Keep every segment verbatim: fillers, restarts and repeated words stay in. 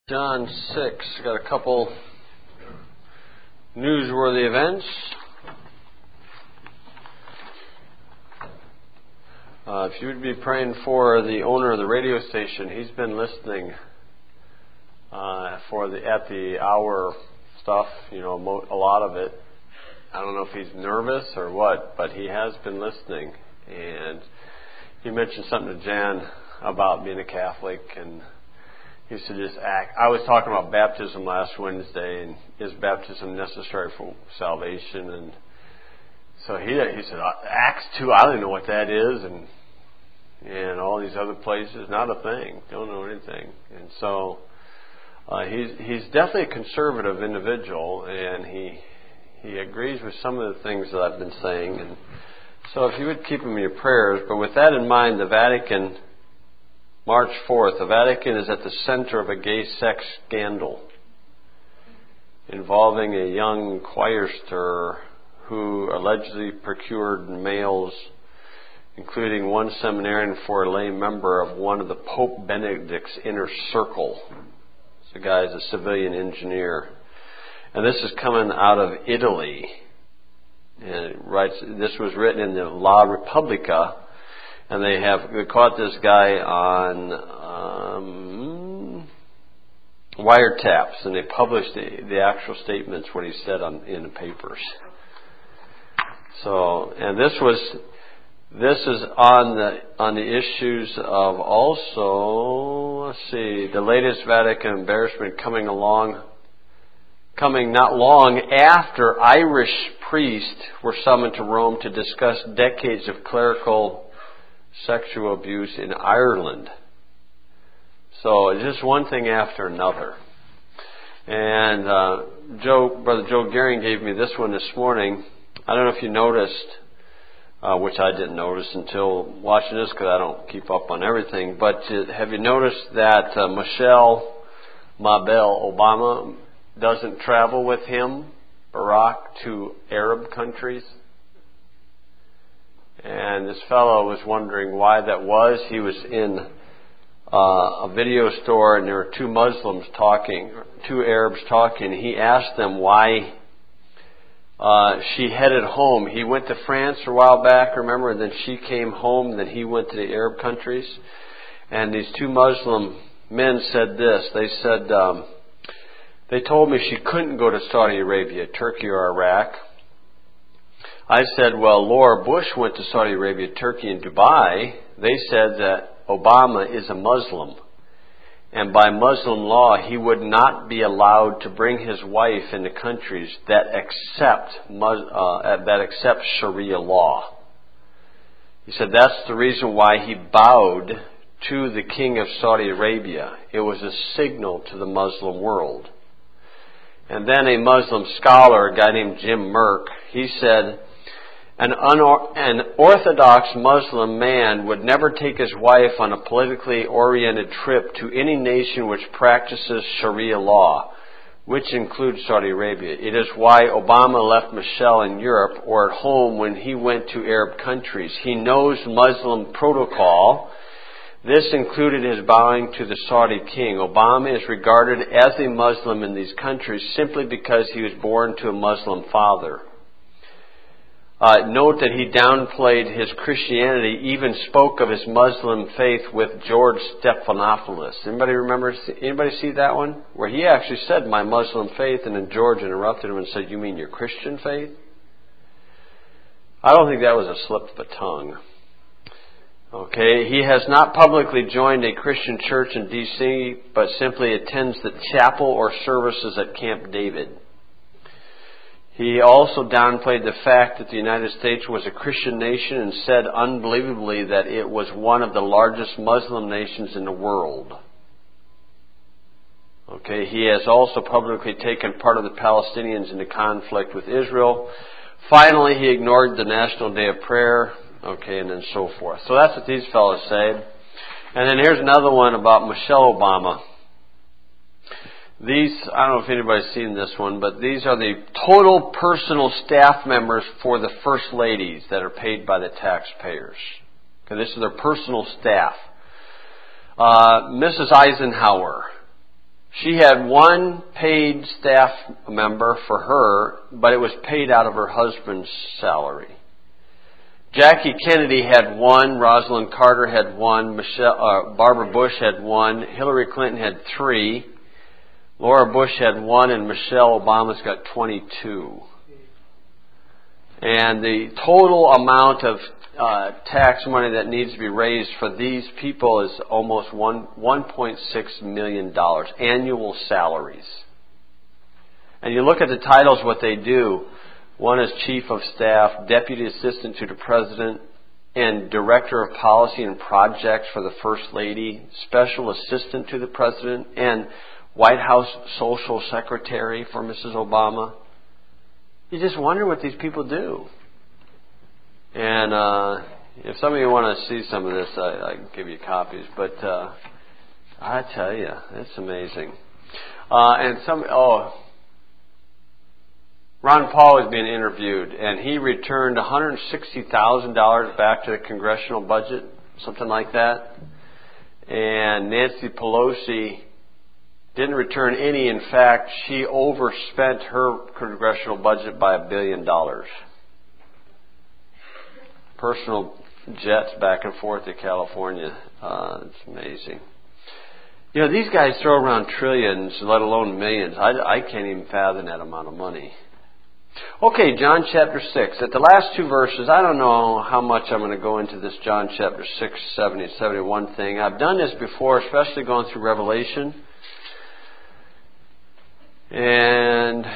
John six, got a couple newsworthy events. Uh, if you would be praying for the owner of the radio station, he's been listening uh, for the at the hour stuff, you know, mo- a lot of it. I don't know if he's nervous or what, but he has been listening. And he mentioned something to Jan about being a Catholic, and he said just act. I was talking about baptism last Wednesday, and is baptism necessary for salvation? And so he he said Acts two. I don't know what that is, and and all these other places, not a thing. Don't know anything. And so uh, he's he's definitely a conservative individual, and he he agrees with some of the things that I've been saying. And so if you would keep him in your prayers. But with that in mind, the Vatican. March fourth, the Vatican is at the center of a gay sex scandal involving a young choirster who allegedly procured males, including one seminarian, for a lay member of one of the Pope Benedict's inner circle. This guy is a civilian engineer. And this is coming out of Italy. And it writes, this was written in the La Repubblica. And they have they caught this guy on um, wiretaps, and they published the, the actual statements, what he said on in the papers. So, and this was this is on the on the issues of also, let's see, the latest Vatican embarrassment coming along, coming not long after Irish priests were summoned to Rome to discuss decades of clerical sexual abuse in Ireland. So it's just one thing after another. And uh, Joe, Brother Joe Gehring gave me this one this morning. I don't know if you noticed, uh, which I didn't notice until watching this because I don't keep up on everything. But uh, have you noticed that uh, Michelle Mabel Obama doesn't travel with him, Barack, to Arab countries? And this fellow was wondering why that was. He was in uh, a video store, and there were two Muslims talking, two Arabs talking. He asked them why uh, she headed home. He went to France for a while back, remember, and then she came home, and then he went to the Arab countries. And these two Muslim men said this. They said, um, they told me she couldn't go to Saudi Arabia, Turkey, or Iraq. I said, well, Laura Bush went to Saudi Arabia, Turkey, and Dubai. They said that Obama is a Muslim. And by Muslim law, he would not be allowed to bring his wife into countries that accept uh, that accept Sharia law. He said that's the reason why he bowed to the king of Saudi Arabia. It was a signal to the Muslim world. And then a Muslim scholar, a guy named Jim Merck, he said, An, unor- an Orthodox Muslim man would never take his wife on a politically oriented trip to any nation which practices Sharia law, which includes Saudi Arabia. It is why Obama left Michelle in Europe or at home when he went to Arab countries. He knows Muslim protocol. This included his bowing to the Saudi king. Obama is regarded as a Muslim in these countries simply because he was born to a Muslim father. Uh, note that he downplayed his Christianity, even spoke of his Muslim faith with George Stephanopoulos. Anybody remember, anybody see that one? Where he actually said, my Muslim faith, and then George interrupted him and said, you mean your Christian faith? I don't think that was a slip of the tongue. Okay, he has not publicly joined a Christian church in D C, but simply attends the chapel or services at Camp David. He also downplayed the fact that the United States was a Christian nation and said unbelievably that it was one of the largest Muslim nations in the world. Okay, he has also publicly taken part of the Palestinians into conflict with Israel. Finally, he ignored the National Day of Prayer. Okay, and then so forth. So that's what these fellows said. And then here's another one about Michelle Obama. These, I don't know if anybody's seen this one, but these are the total personal staff members for the First Ladies that are paid by the taxpayers. Okay, this is their personal staff. Uh, Missus Eisenhower. She had one paid staff member for her, but it was paid out of her husband's salary. Jackie Kennedy had one, Rosalind Carter had one, Michelle, uh, Barbara Bush had one, Hillary Clinton had three, Laura Bush had one, and Michelle Obama's got twenty-two. And the total amount of uh, tax money that needs to be raised for these people is almost one one point six million dollars annual salaries. And you look at the titles, what they do. One is Chief of Staff, Deputy Assistant to the President, and Director of Policy and Projects for the First Lady, Special Assistant to the President, and White House Social Secretary for Missus Obama. You just wonder what these people do. And uh, if some of you want to see some of this, I, I can give you copies. But uh, I tell you, it's amazing. Uh, and some, oh, Ron Paul is being interviewed, and he returned one hundred sixty thousand dollars back to the congressional budget, something like that. And Nancy Pelosi didn't return any. In fact, she overspent her congressional budget by a billion dollars. Personal jets back and forth to California. Uh, it's amazing. You know, these guys throw around trillions, let alone millions. I, I can't even fathom that amount of money. Okay, John chapter six. At the last two verses, I don't know how much I'm going to go into this John chapter six, seventy, seventy-one thing. I've done this before, especially going through Revelation. And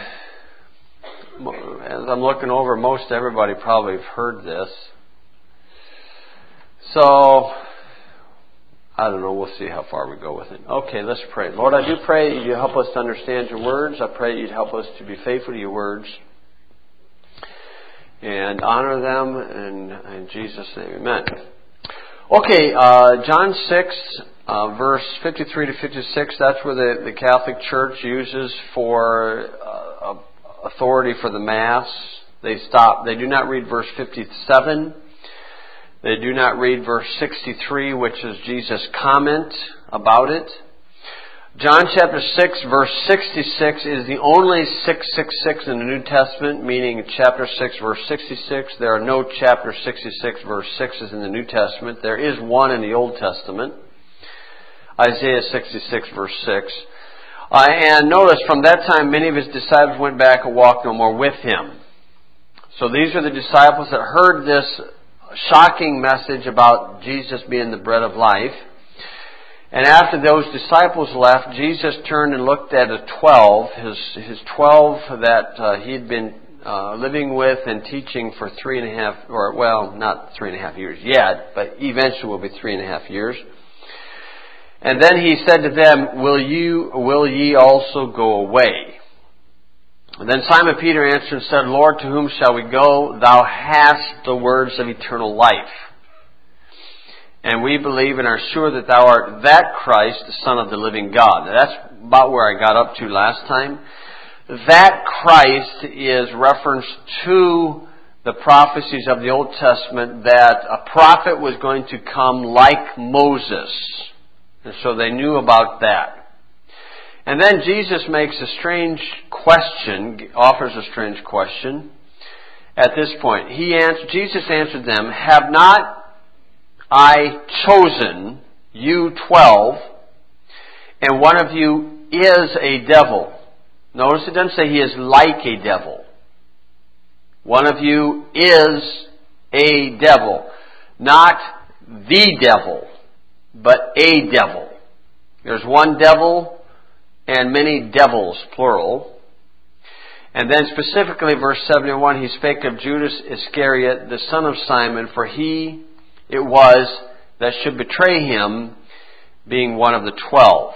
as I'm looking over, most everybody probably have heard this. So, I don't know. We'll see how far we go with it. Okay, let's pray. Lord, I do pray that you help us to understand your words. I pray you'd help us to be faithful to your words and honor them. And in Jesus' name, amen. Okay, uh, John six, uh, verse fifty-three to fifty-six, that's where the, the Catholic Church uses for uh, authority for the Mass. They stop. They do not read verse fifty-seven. They do not read verse sixty-three, which is Jesus' comment about it. John chapter six, verse sixty-six is the only six six six in the New Testament, meaning chapter six, verse sixty-six. There are no chapter sixty-six, verse sixes in the New Testament. There is one in the Old Testament. Isaiah sixty-six, verse six. Uh, and notice, from that time, many of his disciples went back and walked no more with him. So these are the disciples that heard this shocking message about Jesus being the bread of life. And after those disciples left, Jesus turned and looked at the twelve, his his twelve that uh, he had been uh, living with and teaching for three and a half, or well, not three and a half years yet, but eventually will be three and a half years. And then he said to them, "Will you, will ye also go away?" And then Simon Peter answered and said, "Lord, to whom shall we go? Thou hast the words of eternal life. And we believe and are sure that thou art that Christ, the Son of the living God." Now, that's about where I got up to last time. That Christ is reference to the prophecies of the Old Testament that a prophet was going to come like Moses. And so they knew about that. And then Jesus makes a strange question, offers a strange question at this point. He answered, Jesus answered them, "Have not I chosen you twelve, and one of you is a devil?" Notice it doesn't say he is like a devil. One of you is a devil. Not the devil, but a devil. There's one devil and many devils, plural. And then specifically verse seventy-one, he spake of Judas Iscariot, the son of Simon, for he it was that should betray him, being one of the twelve.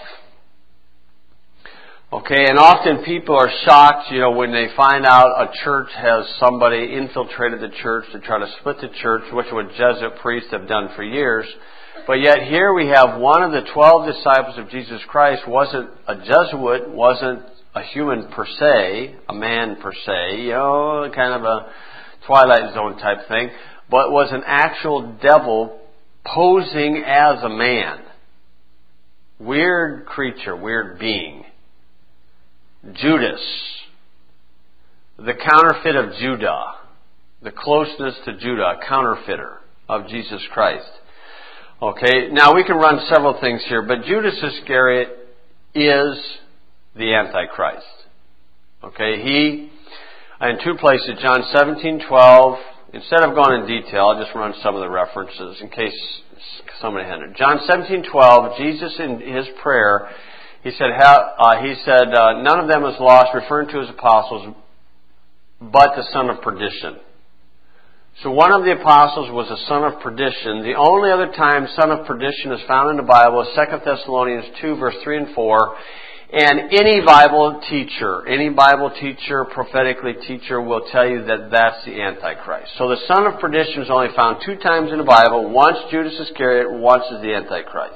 Okay, and often people are shocked, you know, when they find out a church has somebody infiltrated the church to try to split the church, which what Jesuit priests have done for years. But yet here we have one of the twelve disciples of Jesus Christ wasn't a Jesuit, wasn't a human per se, a man per se, you know, kind of a Twilight Zone type thing, but was an actual devil posing as a man. Weird creature, weird being. Judas, the counterfeit of Judah, the closeness to Judah, a counterfeiter of Jesus Christ. Okay, now we can run several things here, but Judas Iscariot is the Antichrist. Okay, he, in two places, John seventeen twelve, instead of going in detail, I'll just run some of the references in case somebody had it. John seventeen twelve, Jesus in his prayer, he said, uh, he said, uh, none of them is lost, referring to his apostles, but the son of perdition. So one of the apostles was a son of perdition. The only other time son of perdition is found in the Bible is Second Thessalonians two, verse three and four. And any Bible teacher, any Bible teacher, prophetically teacher will tell you that that's the Antichrist. So the son of perdition is only found two times in the Bible. Once Judas Iscariot, once is the Antichrist.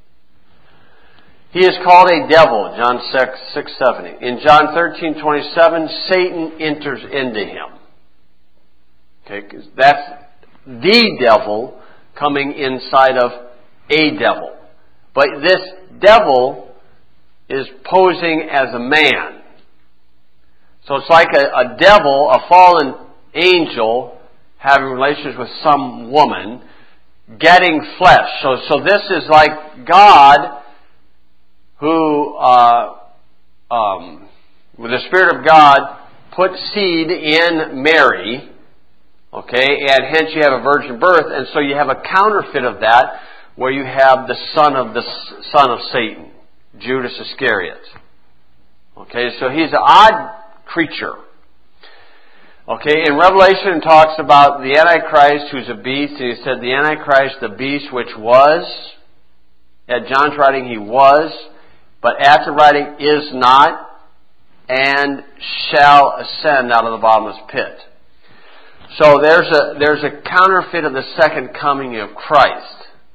He is called a devil, John six seventy. In John thirteen twenty-seven, Satan enters into him. Okay, 'cause that's the devil coming inside of a devil. But this devil is posing as a man. So it's like a, a devil, a fallen angel, having relations with some woman, getting flesh. So, so this is like God, who, uh, um, with the Spirit of God, put seed in Mary. Okay, and hence you have a virgin birth, and so you have a counterfeit of that, where you have the son of the son of Satan, Judas Iscariot. Okay, so he's an odd creature. Okay, in Revelation it talks about the Antichrist who's a beast, and he said the Antichrist, the beast which was, at John's writing he was, but at the writing is not, and shall ascend out of the bottomless pit. So there's a there's a counterfeit of the second coming of Christ.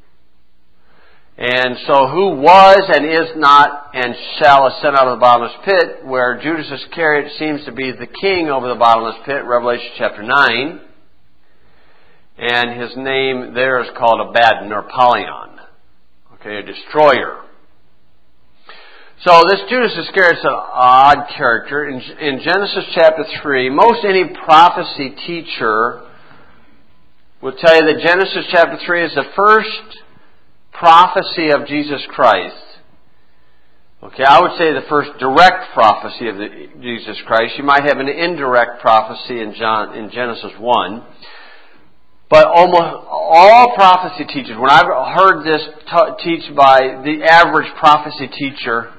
And so who was and is not and shall ascend out of the bottomless pit, where Judas Iscariot seems to be the king over the bottomless pit, Revelation chapter nine. And his name there is called Abaddon or Apollyon. Okay, a destroyer. So this Judas Iscariot is an odd character. In, in Genesis chapter three, most any prophecy teacher will tell you that Genesis chapter three is the first prophecy of Jesus Christ. Okay, I would say the first direct prophecy of the, Jesus Christ. You might have an indirect prophecy in John in Genesis one. But almost all prophecy teachers, when I've heard this t- teach by the average prophecy teacher,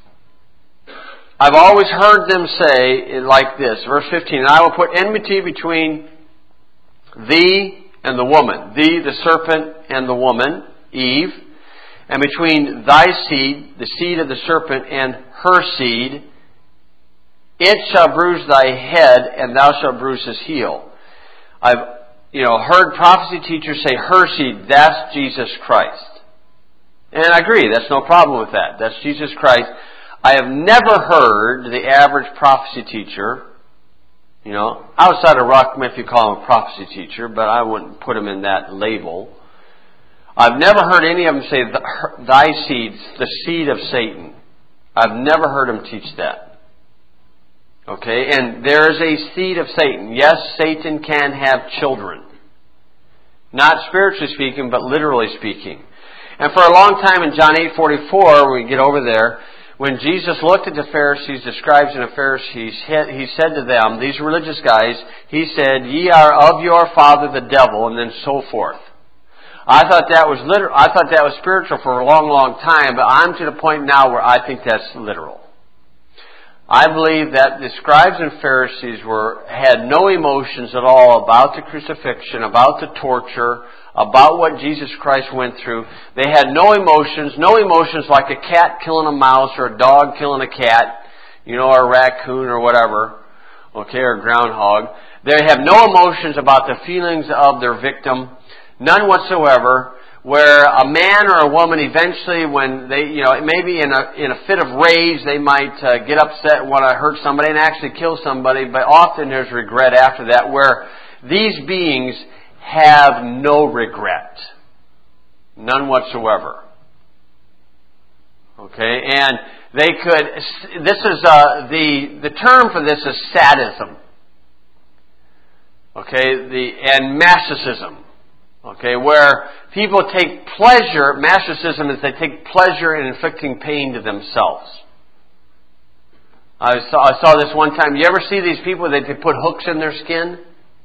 I've always heard them say it like this, verse fifteen, and I will put enmity between thee and the woman, thee, the serpent, and the woman, Eve, and between thy seed, the seed of the serpent, and her seed. It shall bruise thy head, and thou shalt bruise his heel. I've, you know, heard prophecy teachers say her seed, that's Jesus Christ. And I agree, that's no problem with that. That's Jesus Christ. I have never heard the average prophecy teacher, you know, outside of Ruckman if you call him a prophecy teacher, but I wouldn't put him in that label. I've never heard any of them say, thy seed, the seed of Satan. I've never heard them teach that. Okay, and there is a seed of Satan. Yes, Satan can have children. Not spiritually speaking, but literally speaking. And for a long time in John eight forty-four, when we get over there, when Jesus looked at the Pharisees, the scribes and the Pharisees, he said to them, these religious guys, he said, ye are of your father the devil, and then so forth. I thought that was literal. I thought that was spiritual for a long, long time, but I'm to the point now where I think that's literal. I believe that the scribes and Pharisees were had no emotions at all about the crucifixion, about the torture, about what Jesus Christ went through. They had no emotions, no emotions like a cat killing a mouse or a dog killing a cat, you know, or a raccoon or whatever, okay, or a groundhog. They have no emotions about the feelings of their victim, none whatsoever. Where a man or a woman eventually, when they, you know, maybe in a in a fit of rage, they might uh, get upset and want to hurt somebody and actually kill somebody. But often there's regret after that. Where these beings have no regret, none whatsoever. Okay, and They could, this is, uh, the, the term for this is sadism. Okay, the, and masochism. Okay, where people take pleasure, masochism is they take pleasure in inflicting pain to themselves. I saw, I saw this one time. You ever see these people that they put hooks in their skin?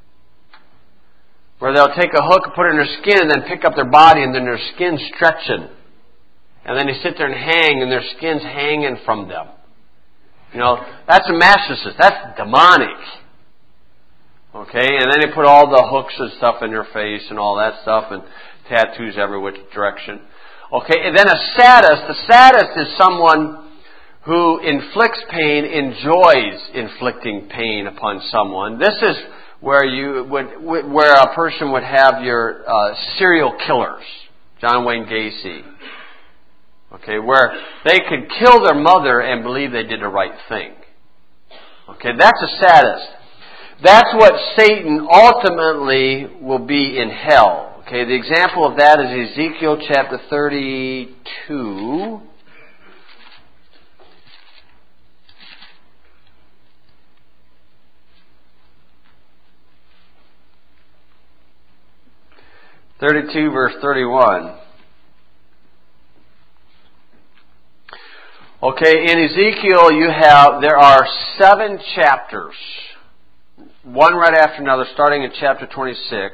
Where they'll take a hook, put it in their skin, and then pick up their body, and then their skin's stretching. And then they sit there and hang, and their skin's hanging from them. You know, that's a masochist. That's demonic. Okay, and then they put all the hooks and stuff in their face and all that stuff, and tattoos every which direction. Okay, and then a sadist. The sadist is someone who inflicts pain, enjoys inflicting pain upon someone. This is where you would, where a person would have your uh, serial killers, John Wayne Gacy. Okay, where they could kill their mother and believe they did the right thing. Okay, that's a sadist. That's what Satan ultimately will be in hell. Okay, the example of that is Ezekiel chapter thirty-two. thirty-two verse thirty-one. Okay, in Ezekiel you have, there are seven chapters, one right after another, starting in chapter twenty-six,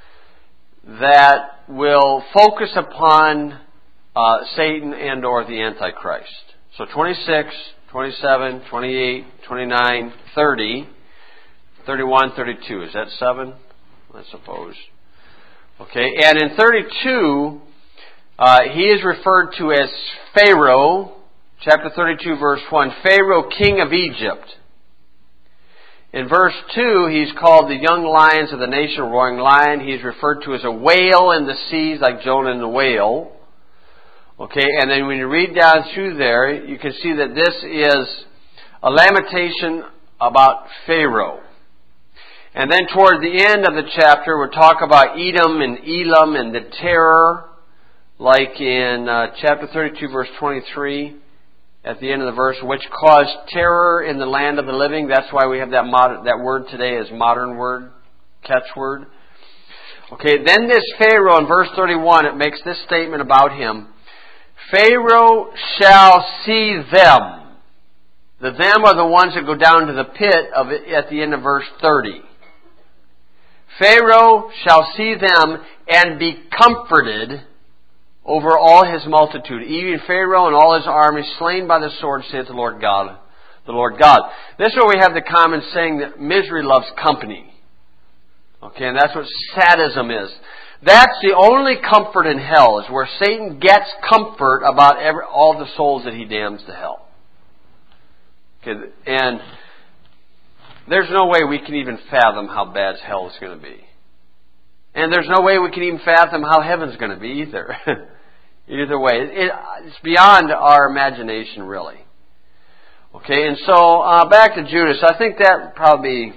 that will focus upon uh, Satan and or the Antichrist. So twenty-six, twenty-seven, twenty-eight, twenty-nine, thirty, thirty-one, thirty-two. Is that seven? I suppose. Okay, and in thirty-two, uh, he is referred to as Pharaoh, chapter thirty-two, verse one, Pharaoh, king of Egypt. In verse two, he's called the young lions of the nation, a roaring lion. He's referred to as a whale in the seas, like Jonah and the whale. Okay, and then when you read down through there, you can see that this is a lamentation about Pharaoh. And then toward the end of the chapter, we'll talk about Edom and Elam and the terror, like in uh, chapter thirty-two, verse twenty-three, at the end of the verse, which caused terror in the land of the living. That's why we have that modern, that word today as modern word, catchword. Okay, then this Pharaoh in verse thirty-one, it makes this statement about him. Pharaoh shall see them. The them are the ones that go down to the pit of it at the end of verse thirty. Pharaoh shall see them and be comforted over all his multitude, even Pharaoh and all his army, slain by the sword, saith the Lord God. The Lord God. This is where we have the common saying that misery loves company. Okay, and that's what sadism is. That's the only comfort in hell, is where Satan gets comfort about every, all the souls that he damns to hell. Okay, and there's no way we can even fathom how bad hell is going to be. And there's no way we can even fathom how heaven's going to be either. Either way. It, it's beyond our imagination, really. Okay, and so uh, back to Judas. I think that would probably be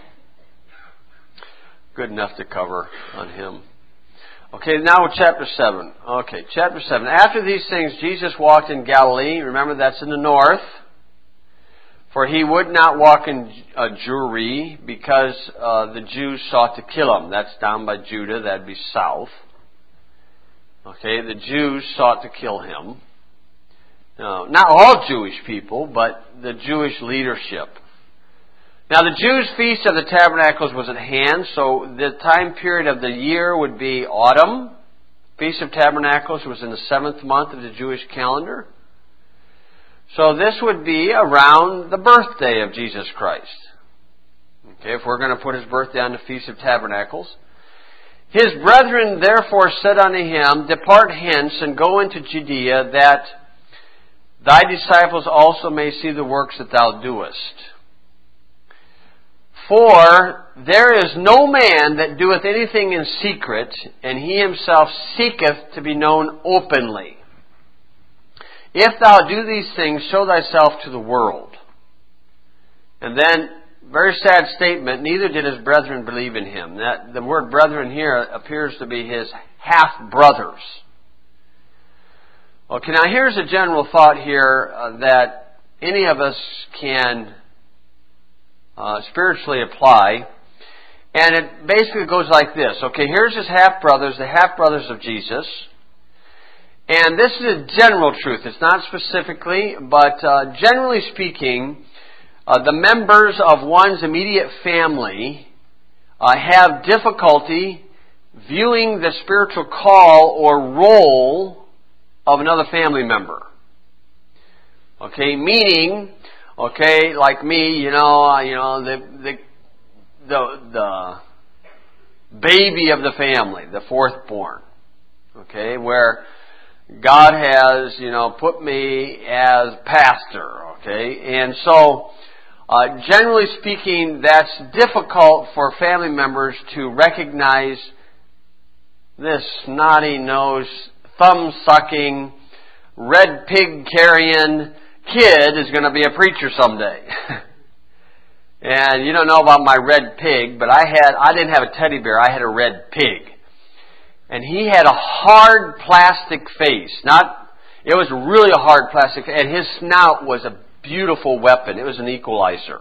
good enough to cover on him. Okay, now with chapter seven. Okay, chapter seven. After these things, Jesus walked in Galilee. Remember, that's in the north. For he would not walk in uh, Jewry, because uh, the Jews sought to kill him. That's down by Judah. That'd be south. Okay, the Jews sought to kill him. Now, not all Jewish people, but the Jewish leadership. Now, the Jews' Feast of the Tabernacles was at hand, so the time period of the year would be autumn. Feast of Tabernacles was in the seventh month of the Jewish calendar. So this would be around the birthday of Jesus Christ. Okay, if we're going to put his birthday on the Feast of Tabernacles. His brethren therefore said unto him, Depart hence and go into Judea, that thy disciples also may see the works that thou doest. For there is no man that doeth anything in secret, and he himself seeketh to be known openly. If thou do these things, show thyself to the world. And then, very sad statement, neither did his brethren believe in him. That, the word brethren here appears to be his half-brothers. Okay, now here's a general thought here uh, that any of us can uh, spiritually apply. And it basically goes like this. Okay, here's his half-brothers, the half-brothers of Jesus. And this is a general truth. It's not specifically, but uh, generally speaking, uh, the members of one's immediate family uh, have difficulty viewing the spiritual call or role of another family member. Okay, meaning, okay, like me, you know, uh, you know, the the the the baby of the family, the fourth born. Okay, where God has, you know, put me as pastor. Okay, and so uh, generally speaking, that's difficult for family members to recognize this snotty-nosed, thumb-sucking, red pig-carrying kid is going to be a preacher someday. And you don't know about my red pig, but I had I didn't have a teddy bear, I had a red pig. And he had a hard plastic face. Not it was really a hard plastic face, and his snout was a beautiful weapon. It was an equalizer.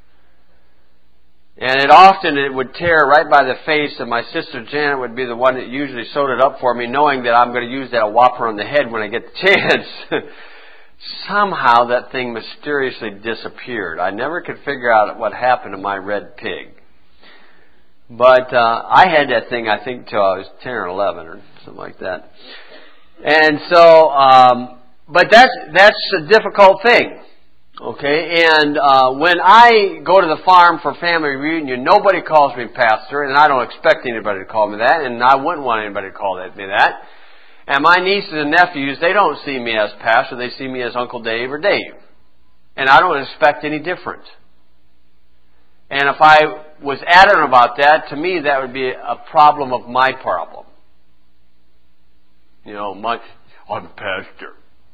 And it often it would tear right by the face, and my sister Janet would be the one that usually sewed it up for me, knowing that I'm going to use that whopper on the head when I get the chance. Somehow that thing mysteriously disappeared. I never could figure out what happened to my red pig. But uh, I had that thing, I think, till I was ten or eleven or something like that. And so, um, but that's that's a difficult thing. Okay, and uh, when I go to the farm for family reunion, nobody calls me pastor, and I don't expect anybody to call me that, and I wouldn't want anybody to call me that. And my nieces and nephews, they don't see me as pastor, they see me as Uncle Dave or Dave. And I don't expect any different. And if I was adamant about that, to me that would be a problem of my problem. You know, my, I'm a pastor.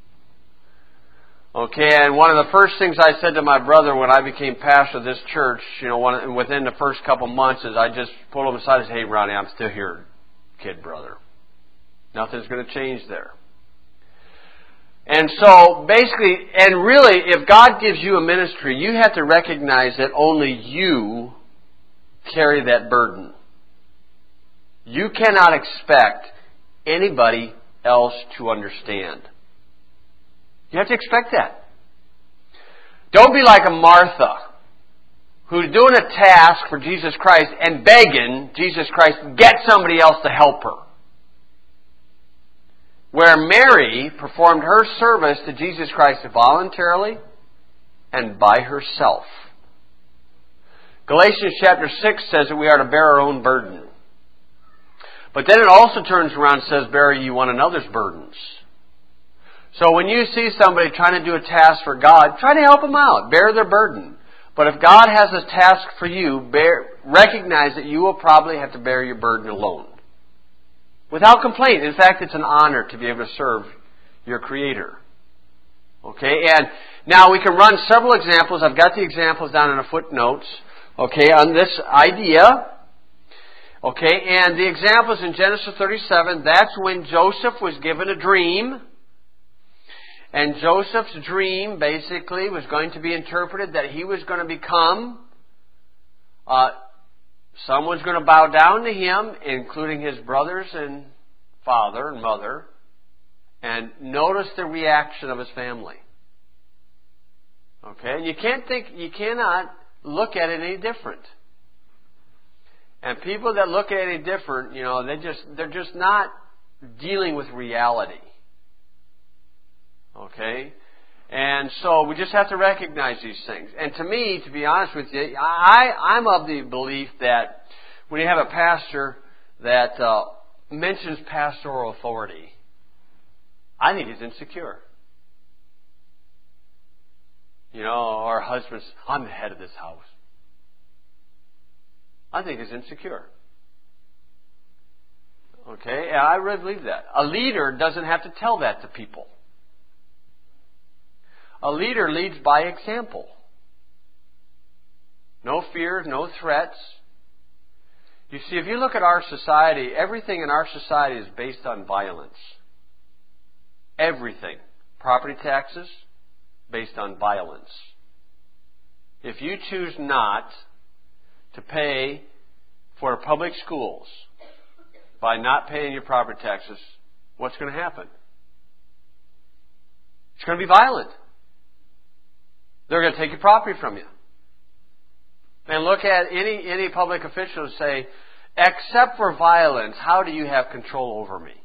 Okay, and one of the first things I said to my brother when I became pastor of this church, you know, one, within the first couple months, is I just pulled him aside and said, "Hey, Ronnie, I'm still here, kid brother. Nothing's going to change there." And so, basically, and really, if God gives you a ministry, you have to recognize that only you carry that burden. You cannot expect anybody else to understand. You have to expect that. Don't be like a Martha, who's doing a task for Jesus Christ and begging Jesus Christ, get somebody else to help her. Where Mary performed her service to Jesus Christ voluntarily and by herself. Galatians chapter six says that we are to bear our own burden. But then it also turns around and says, bear ye one another's burdens. So when you see somebody trying to do a task for God, try to help them out. Bear their burden. But if God has a task for you, bear, recognize that you will probably have to bear your burden alone. Without complaint. In fact, it's an honor to be able to serve your Creator. Okay, and now we can run several examples. I've got the examples down in the footnotes. Okay, on this idea. Okay, and the examples in Genesis thirty-seven, that's when Joseph was given a dream. And Joseph's dream basically was going to be interpreted that he was going to become, uh, someone's going to bow down to him, including his brothers and father and mother. And notice the reaction of his family. Okay, and you can't think, you cannot look at it any different. And people that look at it any different, you know, they just, they're just not dealing with reality. Okay? And so we just have to recognize these things. And to me, to be honest with you, I, I'm of the belief that when you have a pastor that uh, mentions pastoral authority, I think he's insecure. You know, our husbands, I'm the head of this house. I think he's insecure. Okay? And I really believe that. A leader doesn't have to tell that to people. A leader leads by example. No fears, no threats. You see, if you look at our society, everything in our society is based on violence. Everything. Property taxes based on violence. If you choose not to pay for public schools by not paying your property taxes, what's going to happen? It's going to be violent. They're going to take your property from you. And look at any, any public official and say, except for violence, how do you have control over me?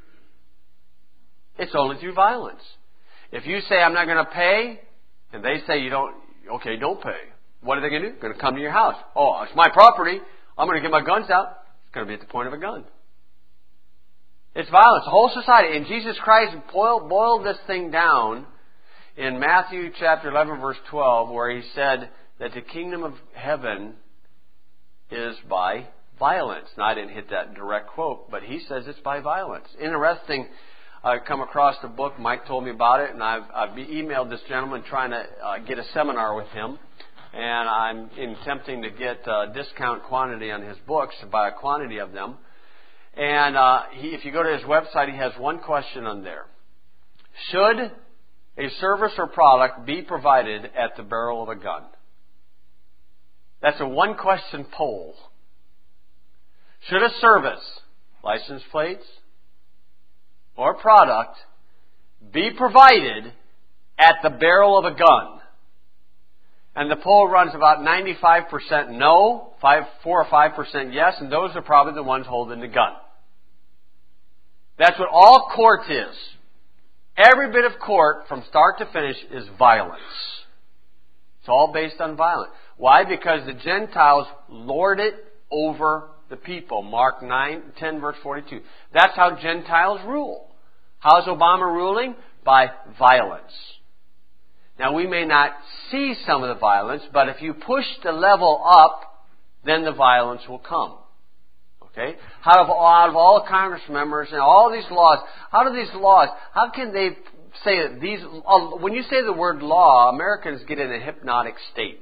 It's only through violence. If you say, I'm not going to pay, and they say you don't, okay, don't pay. What are they going to do? They're going to come to your house. Oh, it's my property. I'm going to get my guns out. It's going to be at the point of a gun. It's violence. The whole society. And Jesus Christ boiled, boiled this thing down in Matthew chapter eleven, verse twelve, where He said that the kingdom of heaven is by violence. Now, I didn't hit that direct quote, but He says it's by violence. Interesting. I come across the book. Mike told me about it, and I've, I've emailed this gentleman trying to uh, get a seminar with him. And I'm attempting to get a discount quantity on his books, to buy a quantity of them. And uh, he, if you go to his website, he has one question on there. Should a service or product be provided at the barrel of a gun? That's a one-question poll. Should a service, license plates, or product be provided at the barrel of a gun? And the poll runs about ninety-five percent no, five, four or five percent yes, and those are probably the ones holding the gun. That's what all court is. Every bit of court, from start to finish, is violence. It's all based on violence. Why? Because the Gentiles lord it over the people. Mark nine, ten, verse forty-two. That's how Gentiles rule. How's Obama ruling? By violence. Now, we may not see some of the violence, but if you push the level up, then the violence will come. Okay? Out of, out of all the Congress members and all these laws, how do these laws, how can they say that these, when you say the word law, Americans get in a hypnotic state.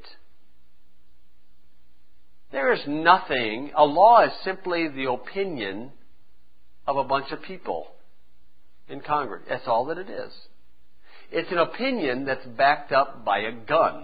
There is nothing, a law is simply the opinion of a bunch of people in Congress. That's all that it is. It's an opinion that's backed up by a gun.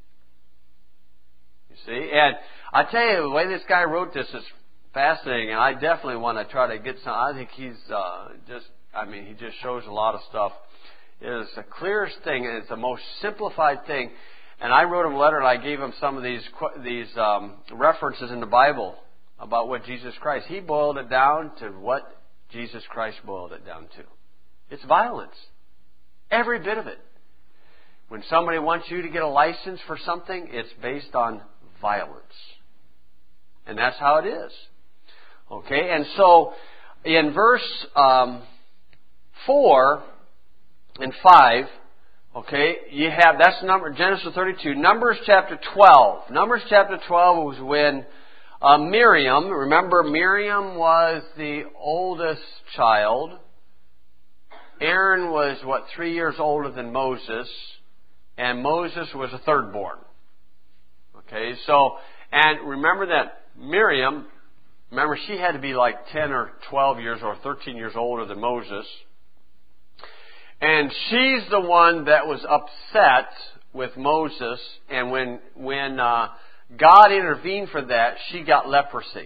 You see? And I tell you, the way this guy wrote this is fascinating, and I definitely want to try to get some. I think he's uh, just, I mean, he just shows a lot of stuff. It is the clearest thing, and it's the most simplified thing. And I wrote him a letter, and I gave him some of these these um, references in the Bible about what Jesus Christ. He boiled it down to what Jesus Christ boiled it down to. It's violence. Every bit of it. When somebody wants you to get a license for something, it's based on violence. And that's how it is. Okay, and so in verse um, four and five, okay, you have, that's number Genesis thirty-two. Numbers chapter twelve. Numbers chapter twelve was when uh, Miriam, remember Miriam was the oldest child. Aaron was, what, three years older than Moses, and Moses was a third born. Okay, so, and remember that Miriam, remember she had to be like ten or twelve years or thirteen years older than Moses. And she's the one that was upset with Moses, and when, when uh, God intervened for that, she got leprosy.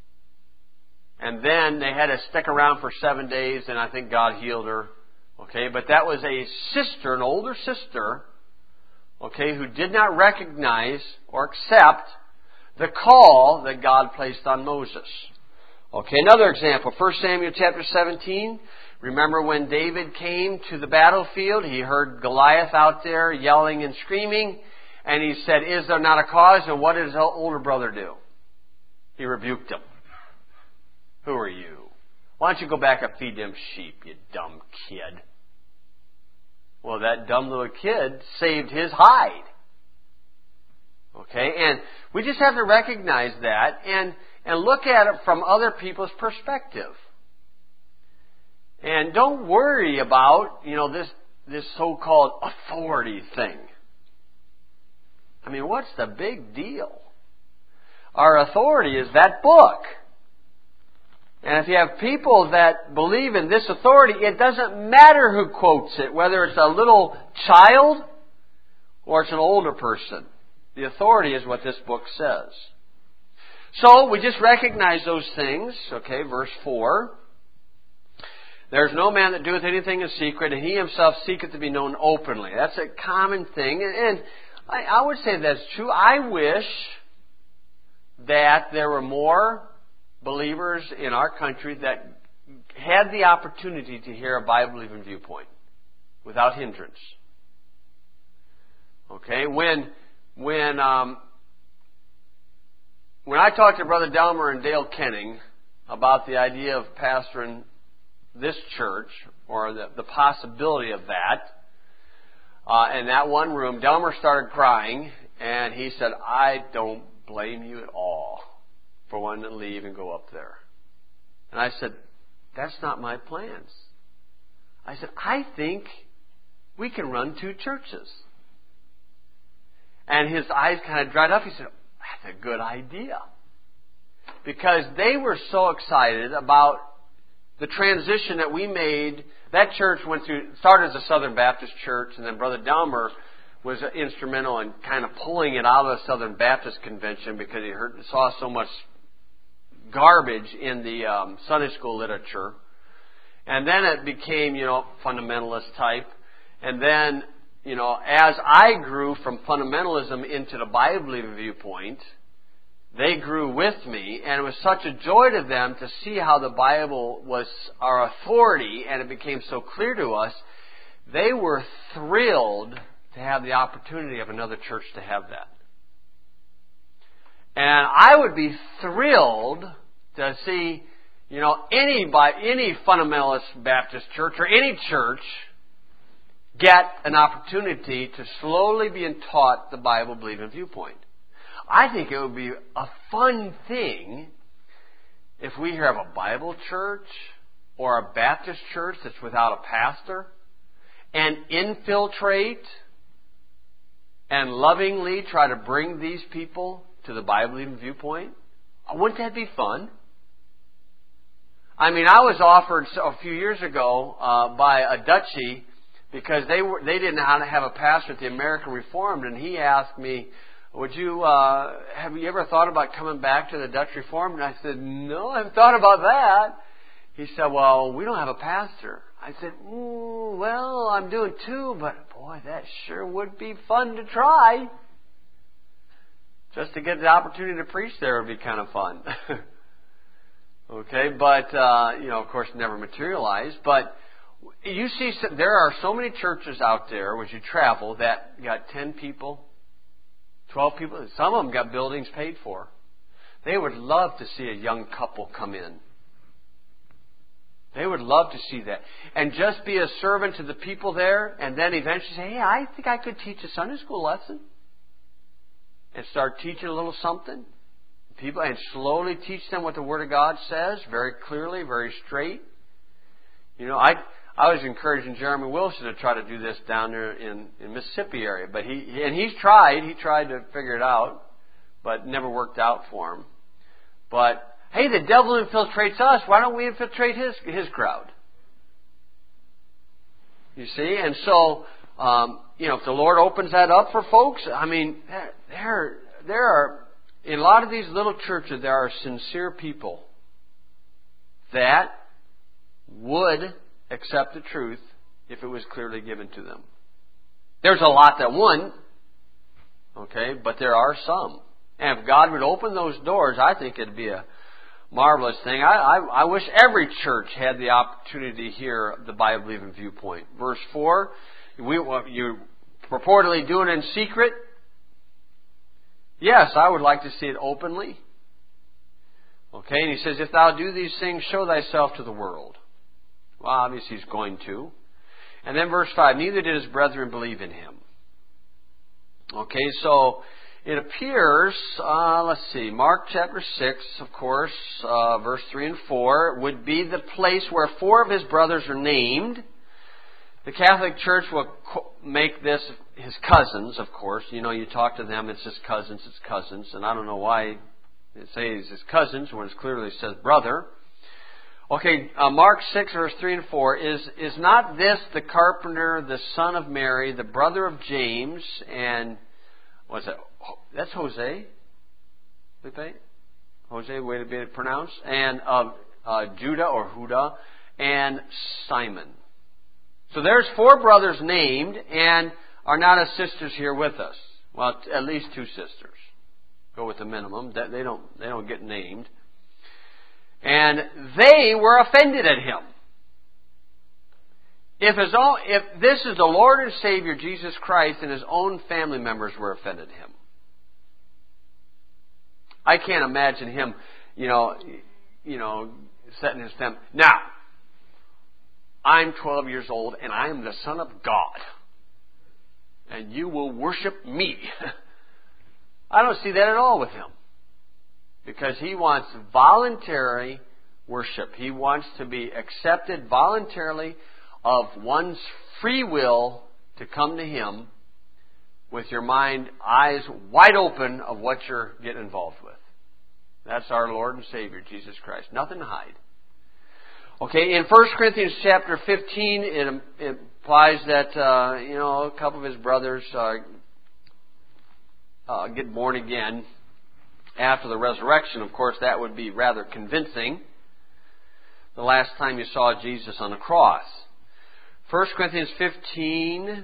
And then they had to stick around for seven days, and I think God healed her. Okay, but that was a sister, an older sister, okay, who did not recognize or accept the call that God placed on Moses. Okay, another example, First Samuel chapter seventeen. Remember when David came to the battlefield, he heard Goliath out there yelling and screaming, and he said, "Is there not a cause?" And what did his older brother do? He rebuked him. "Who are you? Why don't you go back and feed them sheep, you dumb kid?" Well, that dumb little kid saved his hide. Okay, and we just have to recognize that and, and look at it from other people's perspective. And don't worry about, you know, this, this so-called authority thing. I mean, what's the big deal? Our authority is that book. And if you have people that believe in this authority, it doesn't matter who quotes it, whether it's a little child or it's an older person. The authority is what this book says. So, we just recognize those things. Okay, verse four. There is no man that doeth anything in secret, and he himself seeketh to be known openly. That's a common thing. And I, I would say that's true. I wish that there were more believers in our country that had the opportunity to hear a Bible-believing viewpoint without hindrance. Okay? When, when, um, when I talked to Brother Delmer and Dale Kenning about the idea of pastoring this church, or the, the possibility of that, uh, in that one room, Delmer started crying, and he said, I don't blame you at all for wanting to leave and go up there. And I said, that's not my plans. I said, I think we can run two churches. And his eyes kind of dried up. He said, that's a good idea. Because they were so excited about the transition that we made. That church went through, started as a Southern Baptist church, and then Brother Delmer was instrumental in kind of pulling it out of the Southern Baptist Convention because he heard, saw so much garbage in the um, Sunday school literature. And then it became, you know, fundamentalist type. And then, you know, as I grew from fundamentalism into the Bible-believing viewpoint, they grew with me, and it was such a joy to them to see how the Bible was our authority, and it became so clear to us. They were thrilled to have the opportunity of another church to have that. And I would be thrilled to see, you know, any by any fundamentalist Baptist church or any church get an opportunity to slowly being taught the Bible-believing viewpoint. I think it would be a fun thing if we have a Bible church or a Baptist church that's without a pastor and infiltrate and lovingly try to bring these people to the Bible-believing viewpoint. Wouldn't that be fun? I mean, I was offered a few years ago uh, by a Dutchie because they were they didn't know how to have a pastor at the American Reformed, and he asked me, Would you, uh, have you ever thought about coming back to the Dutch Reformed? And I said, no, I haven't thought about that. He said, well, we don't have a pastor. I said, mm, well, I'm doing two, but boy, that sure would be fun to try. Just to get the opportunity to preach there would be kind of fun. Okay, but, uh, you know, of course, never materialized. But you see, there are so many churches out there, as you travel, that got ten people, twelve people. Some of them got buildings paid for. They would love to see a young couple come in. They would love to see that. And just be a servant to the people there, and then eventually say, hey, I think I could teach a Sunday school lesson. And start teaching a little something. People, and slowly teach them what the Word of God says, very clearly, very straight. You know, I I was encouraging Jeremy Wilson to try to do this down there in, in Mississippi area. But he and he's tried. He tried to figure it out, but never worked out for him. But hey, the devil infiltrates us. Why don't we infiltrate his his crowd? You see, and so um, you know, if the Lord opens that up for folks, I mean, there there are in a lot of these little churches there are sincere people that would accept the truth if it was clearly given to them. There's a lot that wouldn't, okay, but there are some. And if God would open those doors, I think it'd be a marvelous thing. I, I, I wish every church had the opportunity to hear the Bible-believing viewpoint. Verse four, we, you're purportedly doing it in secret. Yes, I would like to see it openly. Okay, and he says, if thou do these things, show thyself to the world. Well, obviously he's going to. And then verse five, neither did his brethren believe in him. Okay, so it appears, uh, let's see, Mark chapter six, of course, uh, verse three and four, would be the place where four of his brothers are named. The Catholic Church will make this his cousins, of course. You know, you talk to them, it's his cousins, it's cousins. And I don't know why it says his cousins when it clearly says brother. Okay, uh, Mark six, verse three and four. Is is not this the carpenter, the son of Mary, the brother of James, and what's that? That's Jose. Jose, way to be pronounced, and of uh, Judah or Huda, and Simon. So there's four brothers named, and are not as sisters here with us. Well, at least two sisters. Go with the minimum. They don't they don't get named. And they were offended at him. If his own, if this is the Lord and Savior Jesus Christ, and his own family members were offended at him. I can't imagine him, you know, you know, setting his family. Now, I'm twelve years old and I am the Son of God, and you will worship me. I don't see that at all with him. Because he wants voluntary worship. He wants to be accepted voluntarily of one's free will to come to him with your mind, eyes wide open of what you're getting involved with. That's our Lord and Savior, Jesus Christ. Nothing to hide. Okay, in First Corinthians chapter fifteen, it, it implies that, uh, you know, a couple of his brothers uh, uh, get born again after the resurrection. Of course, that would be rather convincing. The last time you saw Jesus on the cross. First Corinthians fifteen,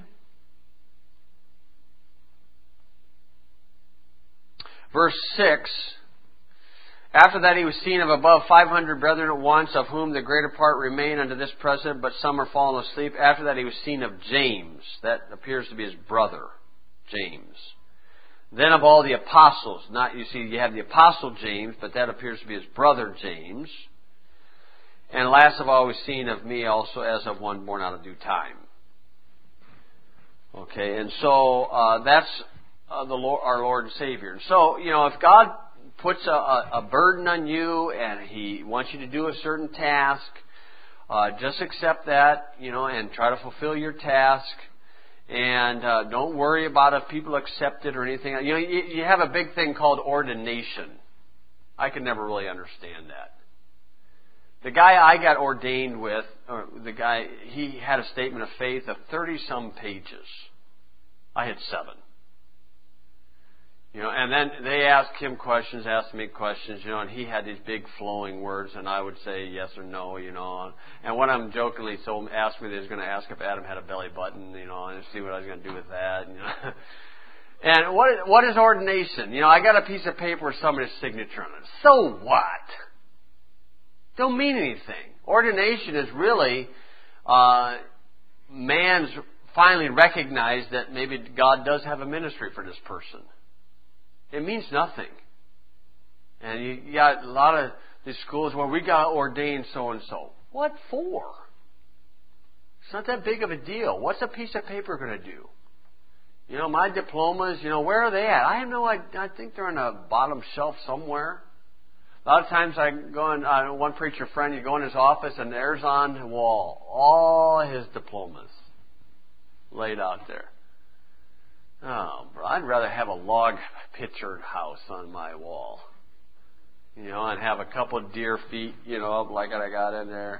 verse six. After that he was seen of above five hundred brethren at once, of whom the greater part remain unto this present, but some are fallen asleep. After that he was seen of James. That appears to be his brother, James. Then of all the apostles, not you see, you have the apostle James, but that appears to be his brother James. And last of all, was seen of me also as of one born out of due time. Okay, and so uh, that's uh, the Lord, our Lord and Savior. And so, you know, if God puts a, a, a burden on you and He wants you to do a certain task, uh, just accept that, you know, and try to fulfill your task. And uh, don't worry about if people accept it or anything. You know, you, you have a big thing called ordination. I could never really understand that. The guy I got ordained with, or the guy, he had a statement of faith of thirty-some pages. I had seven. You know, and then they asked him questions, asked me questions, you know, and he had these big flowing words, and I would say yes or no, you know. And one of them jokingly told, asked me that he was going to ask if Adam had a belly button, you know, and see what I was going to do with that. You know. And what what is ordination? You know, I got a piece of paper with somebody's signature on it. So what? Don't mean anything. Ordination is really uh, man's finally recognized that maybe God does have a ministry for this person. It means nothing. And you got a lot of these schools where we got ordained so-and-so. What for? It's not that big of a deal. What's a piece of paper going to do? You know, my diplomas, you know, where are they at? I have no idea. I think they're on the bottom shelf somewhere. A lot of times I go in, uh, one preacher friend, you go in his office and there's on the wall all his diplomas laid out there. Oh, bro, I'd rather have a log pictured house on my wall. You know, and have a couple of deer feet, you know, up like I got in there.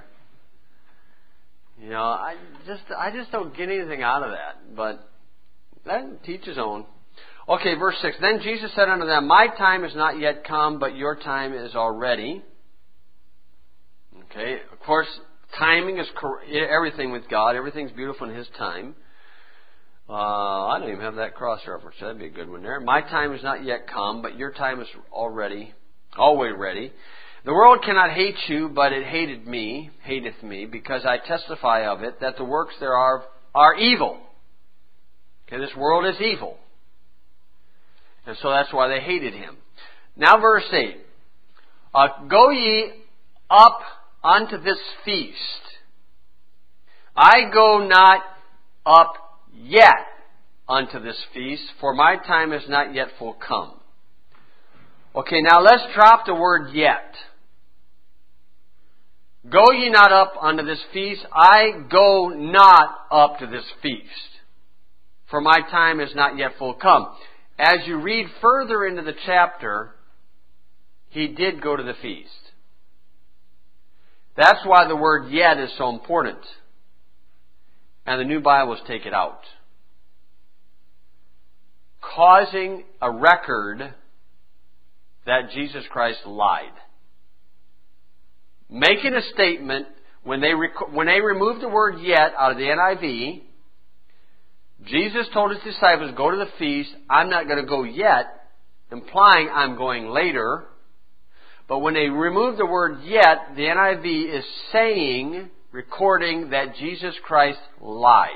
You know, I just I just don't get anything out of that. But that teach his own. Okay, verse six. Then Jesus said unto them, My time is not yet come, but your time is already. Okay, of course, timing is cor- everything with God. Everything's beautiful in His time. Uh, I don't even have that cross reference. That'd be a good one there. My time is not yet come, but your time is already, always ready. The world cannot hate you, but it hated me, hateth me, because I testify of it, that the works thereof are evil. Okay, this world is evil. And so that's why they hated Him. Now verse eight. Uh, Go ye up unto this feast. I go not up yet unto this feast, for my time is not yet full come. Okay, now let's drop the word yet. Go ye not up unto this feast, I go not up to this feast, for my time is not yet full come. As you read further into the chapter, He did go to the feast. That's why the word yet is so important. And the New Bibles take it out. Causing a record that Jesus Christ lied. Making a statement, when they, rec- when they removed the word yet out of the N I V, Jesus told His disciples, go to the feast, I'm not going to go yet, implying I'm going later. But when they remove the word yet, the N I V is saying, recording that Jesus Christ lied.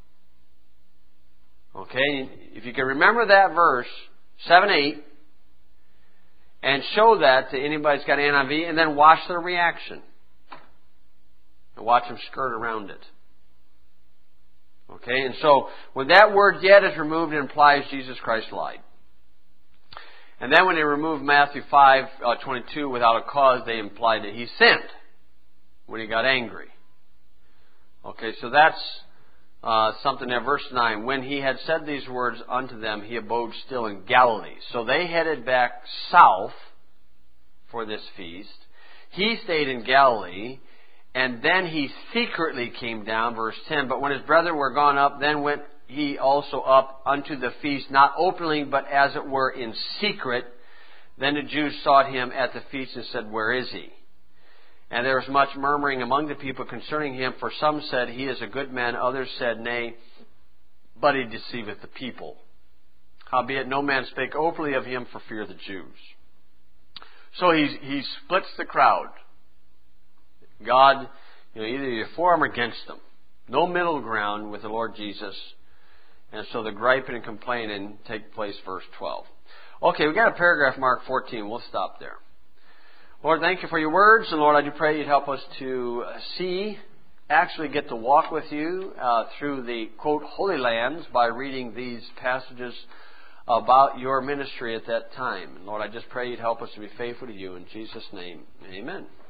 Okay? If you can remember that verse, seven eight, and show that to anybody that's got an N I V, and then watch their reaction. And watch them skirt around it. Okay? And so, when that word yet is removed, it implies Jesus Christ lied. And then when they remove Matthew five twenty-two without a cause, they implied that He sinned when He got angry. Okay, so that's uh, something there. Verse nine, when He had said these words unto them, He abode still in Galilee. So they headed back south for this feast. He stayed in Galilee, and then He secretly came down, verse ten. But when His brethren were gone up, then went He also up unto the feast, not openly, but as it were in secret. Then the Jews sought Him at the feast and said, where is He? And there was much murmuring among the people concerning Him, for some said, He is a good man, others said, nay, but He deceiveth the people. Howbeit no man spake openly of Him for fear of the Jews. So he, he splits the crowd. God, you know, either you're for Him or against them. No middle ground with the Lord Jesus. And so the griping and complaining take place, verse twelve. Okay, we got a paragraph mark fourteen. We'll stop there. Lord, thank You for Your words. And Lord, I do pray You'd help us to see, actually get to walk with You uh, through the, quote, Holy Lands by reading these passages about Your ministry at that time. And Lord, I just pray You'd help us to be faithful to You. In Jesus' name, amen.